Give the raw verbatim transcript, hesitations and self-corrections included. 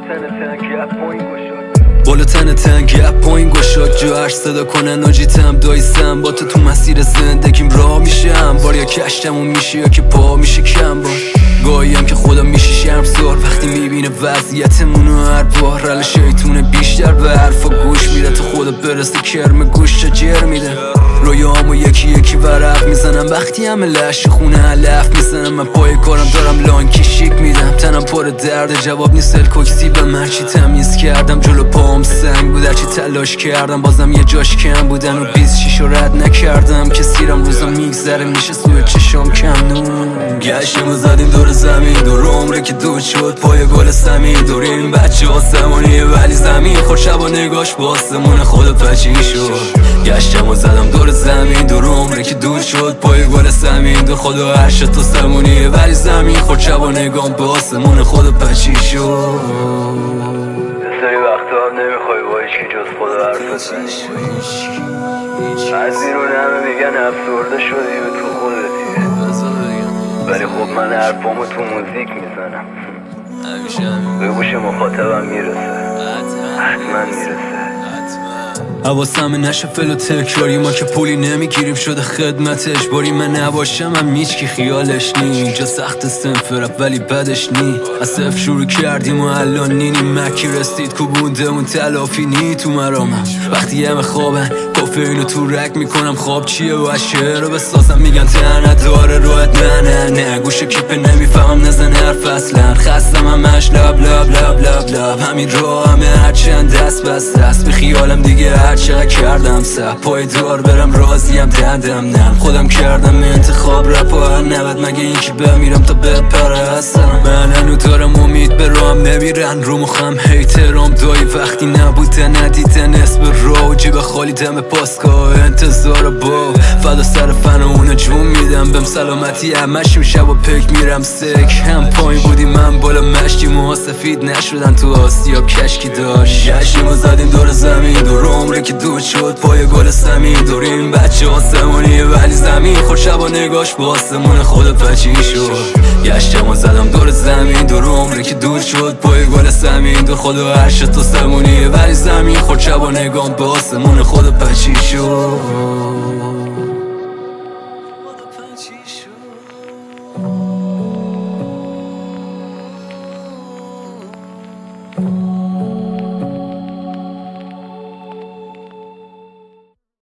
بالا تن تن گپ پایین گشاد جو هر صدا کنن آجیتم دایستم با تو تو مسیر زندگیم راه میشم بار یا کشتمون میشه یا که پا میشه کم بار گاهیم که خدا میشه شرمسار وقتی میبینه وضعیتمونو هر بار رل شیطونه بیشتر به حرفا گوش میده تا خدا برسه کرم گوش چه جر میده رویامو یکی یکی ورق میزنم وقتی همه لش خونه علف میزنم من پای کارم دارم لانکی شیک میدم تنم پر درد جواب نیست الکوکسی به من چی تمیز کردم جلو پام سنگ بود هرچی تلاش کردم بازم یه جاش کم بودن و بیست شیشو رد نکردم که سیرم روزا میگذره میشه سوی چشام کم نون گشتیم و زدیم دور زمین دور عمره که دود شد پای گل سمین دور این بچه آسمونیه ولی زمین خود شبا نگاش با آسمون خود پچی شد گشتم و زدم دور زمین دور عمره که دود شد پای گل سمین دور خدا عرشت آسمونیه ولی زمین خود شبا نگام به آسمون خود پچی شد سری وقتا هم نمیخوای با هیچکی جز خدا حرف بزنی از بیرون همه میگن افسرده شدی و تو خودتی ولی خب من حرفامو تو موزیک میزنم به گوش مخاطبم میرسه حتما میرسه حواسم نشه فل و تکراری ما که پولی نمیگیریم شده خدمتش باری من نباشم هم هیچ کی خیالش نی اینجا سخت سنفرب ولی بدش نی از صفر شروع کردیم و الان نینی مکی رسید کوبونده اون تلافی نی تو مرامم وقتی همه خوابن کافئینو تو رک میکنم خواب چیه و از شعر بسازم میگن تنه داره روحت نه نه نه گوشه کپه نمیفهم نزن حرف اصلا خستم همش لب لب لب لب لب همین راه همه هرچند دست بست دست به خیالم دیگه هرچه کردم سه پای دار برم راضیم دندم نم خودم کردم انتخاب رپ و هر نبد مگه این که بمیرم تا بپره هستم من هنو دارم امید به رام نمیرن رو مخم هیترام دایی وقتی نبودن ندیدن اسم رو جیب خالی دم پاسکا انتظار با فدا سر فن و اونو جون میدم بهم سلامتی همشیم شب و پک میرم سک هم پایین بودی من بالا مشتی موها سفید نشدن تو آسیاب کشکی داشت گشتیم و زدیم دور زمین دور عمره که دود شد پای گل سمین دور این بچه آسمونیه ولی زمین خود شبا نگاش با آسمون خود پچی شد گشتم و زدم دور زمین دور عمره که دود شد پای گل سمین دور خود و عرشت آسمونیه ولی زمین خود شبا نگام به آسمون خود پچی شد